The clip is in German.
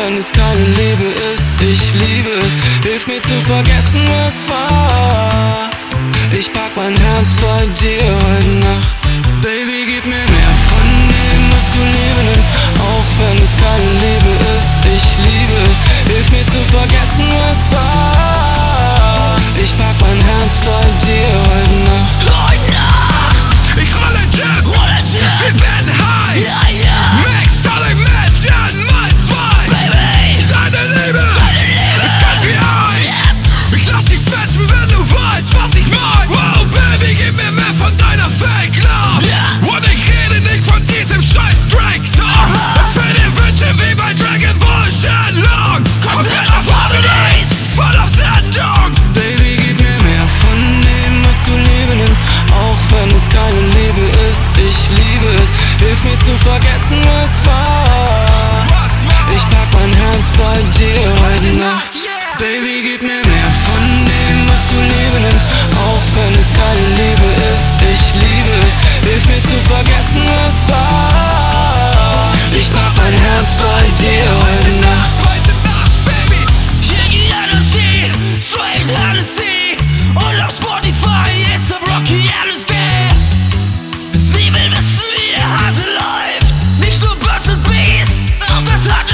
wenn es keine Liebe ist, ich liebe es. Hilf mir zu vergessen, was war. Ich pack mein Herz bei dir heute Nacht. Baby, gib mir mehr von dem, was du Liebe nennst, auch wenn es keine Liebe ist, ich liebe es. Hilf mir zu vergessen, was war. Ich pack mein Herz bei dir heute Nacht. Heute Nacht! Ich rolle Jib! Wir werden high! Mix alle Mädchen mal zwei! Baby! Deine Liebe! Ist kalt wie Eis! Ich lass dich schmelzen, wenn du weißt, was ich mein! Wow, Baby, gib mir mehr von deiner Fake Love! Und ich rede nicht von diesem scheiß Drake Talk! Erfüll dir Wünsche wie bei Dragon Ball Shenlong! Komplett auf Harmonies! Voll auf Sendung! Baby, gib mir mehr von dem, was du Liebe nennst, auch wenn es keine Liebe ist, ich liebe es. Hilf mir zu vergessen, was war. Ich pack mein Herz bei dir heute Nacht. Baby, gib mir mehr von dem, was du Liebe nennst, auch wenn es keine Liebe ist, ich liebe es. Hilf mir zu vergessen, was war. Ich pack mein Herz bei dir heute Nacht. Heute Nacht, Baby! Hier geht Energy, straight Hennessy. Und auf Spotify ist der Rocky LSD. Sie will wissen, wie der Hase läuft. Nicht nur Birds and Bees, auch das hat